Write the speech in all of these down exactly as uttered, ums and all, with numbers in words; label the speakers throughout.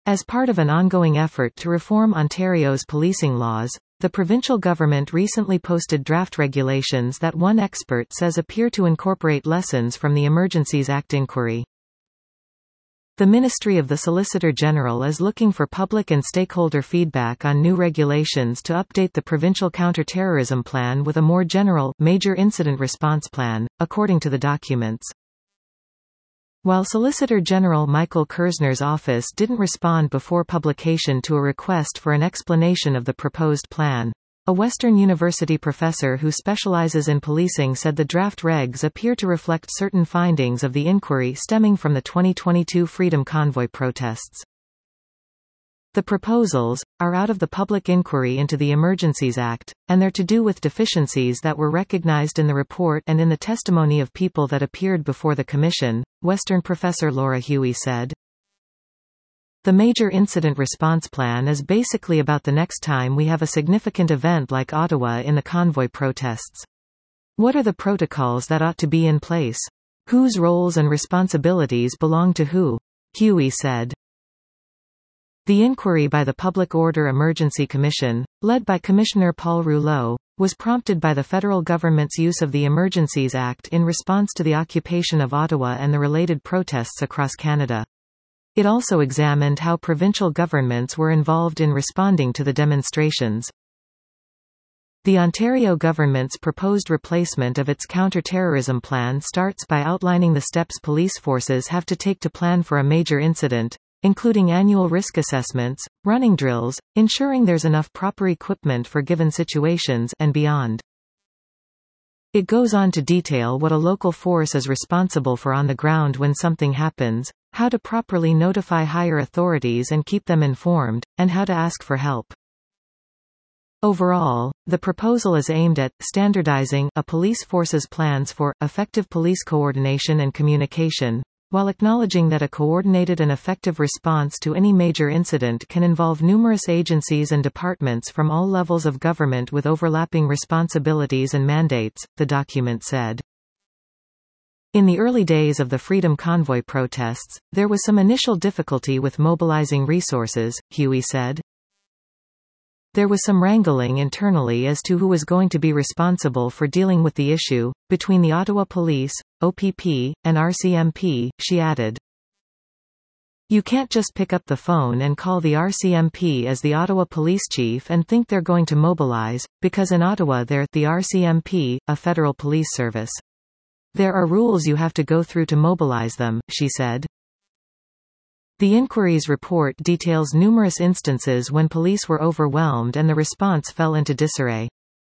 Speaker 1: As part of an ongoing effort to reform Ontario's policing laws, the provincial government recently posted draft regulations that one expert says appear to incorporate lessons from the Emergencies Act inquiry. The Ministry of the Solicitor General is looking for public and stakeholder feedback on new regulations to update the provincial counter-terrorism plan with a more general, major incident response plan, according to the documents. While Solicitor General Michael Kersner's office didn't respond before publication to a request for an explanation of the proposed plan, a Western University professor who specializes in policing said the draft regs appear to reflect certain findings of the inquiry stemming from the twenty twenty-two Freedom Convoy protests. The proposals are out of the public inquiry into the Emergencies Act, and they're to do with deficiencies that were recognized in the report and in the testimony of people that appeared before the Commission, Western professor Laura Huey said. The Major Incident Response Plan is basically about the next time we have a significant event like Ottawa in the convoy protests. What are the protocols that ought to be in place? Whose roles and responsibilities belong to who? Huey said. The inquiry by the Public Order Emergency Commission, led by Commissioner Paul Rouleau, was prompted by the federal government's use of the Emergencies Act in response to the occupation of Ottawa and the related protests across Canada. It also examined how provincial governments were involved in responding to the demonstrations. The Ontario government's proposed replacement of its counter-terrorism plan starts by outlining the steps police forces have to take to plan for a major incident, including annual risk assessments, running drills, ensuring there's enough proper equipment for given situations, and beyond. It goes on to detail what a local force is responsible for on the ground when something happens, how to properly notify higher authorities and keep them informed, and how to ask for help. Overall, the proposal is aimed at standardizing a police force's plans for effective police coordination and communication, while acknowledging that a coordinated and effective response to any major incident can involve numerous agencies and departments from all levels of government with overlapping responsibilities and mandates, the document said. In the early days of the Freedom Convoy protests, there was some initial difficulty with mobilizing resources, Huey said. There was some wrangling internally as to who was going to be responsible for dealing with the issue, between the Ottawa Police, O P P, and R C M P, she added. You can't just pick up the phone and call the R C M P as the Ottawa Police Chief and think they're going to mobilize, because in Ottawa they're the R C M P, a federal police service. There are rules you have to go through to mobilize them, she said. The inquiry's report details numerous instances when police were overwhelmed and the response fell into disarray.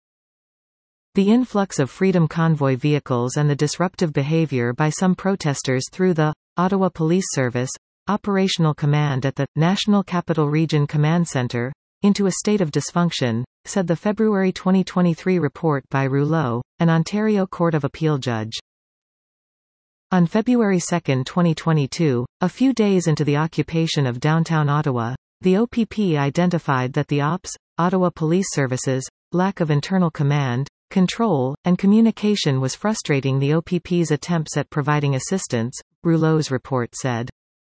Speaker 1: The influx of Freedom Convoy vehicles and the disruptive behavior by some protesters through the Ottawa Police Service, Operational Command at the National Capital Region Command Centre, into a state of dysfunction, said the February twenty twenty-three report by Rouleau, an Ontario Court of Appeal judge. On February second twenty twenty-two, a few days into the occupation of downtown Ottawa, the O P P identified that the O P S, Ottawa Police Services, lack of internal command, control, and communication was frustrating the O P P's attempts at providing assistance, Rouleau's report said.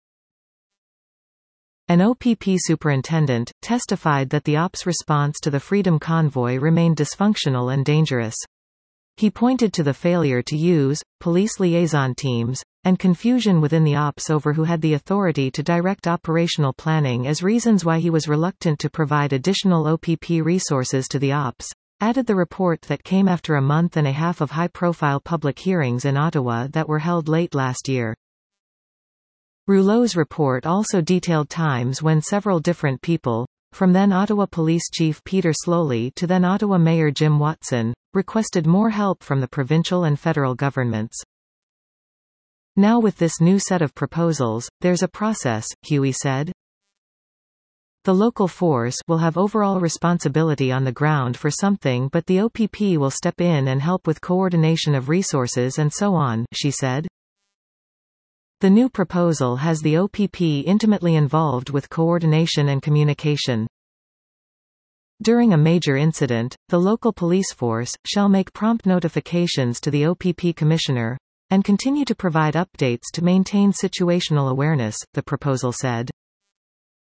Speaker 1: An O P P superintendent testified that the O P S response to the Freedom Convoy remained dysfunctional and dangerous. He pointed to the failure to use police liaison teams, and confusion within the O P S over who had the authority to direct operational planning as reasons why he was reluctant to provide additional O P P resources to the O P S, added the report that came after a month and a half of high-profile public hearings in Ottawa that were held late last year. Rouleau's report also detailed times when several different people, from then Ottawa Police Chief Peter Slowly to then Ottawa Mayor Jim Watson, requested more help from the provincial and federal governments. Now with this new set of proposals, there's a process, Huey said. The local force will have overall responsibility on the ground for something, but the O P P will step in and help with coordination of resources and so on, she said. The new proposal has the O P P intimately involved with coordination and communication. During a major incident, the local police force shall make prompt notifications to the O P P commissioner, and continue to provide updates to maintain situational awareness, the proposal said.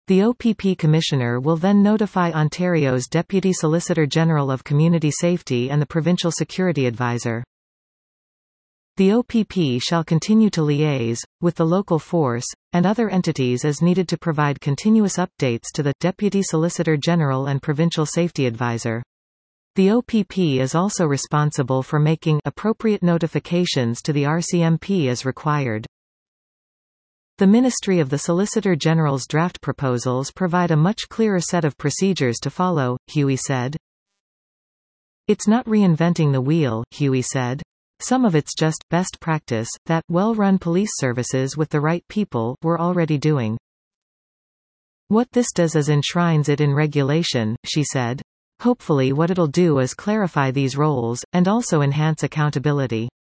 Speaker 1: The O P P Commissioner will then notify Ontario's Deputy Solicitor General of Community Safety and the Provincial Security Advisor. The O P P shall continue to liaise with the local force and other entities as needed to provide continuous updates to the Deputy Solicitor General and Provincial Safety Advisor. The O P P is also responsible for making appropriate notifications to the R C M P as required. The Ministry of the Solicitor General's draft proposals provide a much clearer set of procedures to follow, Huey said. It's not reinventing the wheel, Huey said. Some of it's just best practice that well-run police services with the right people were already doing. What this does is enshrines it in regulation, she said. Hopefully what it'll do is clarify these roles, and also enhance accountability.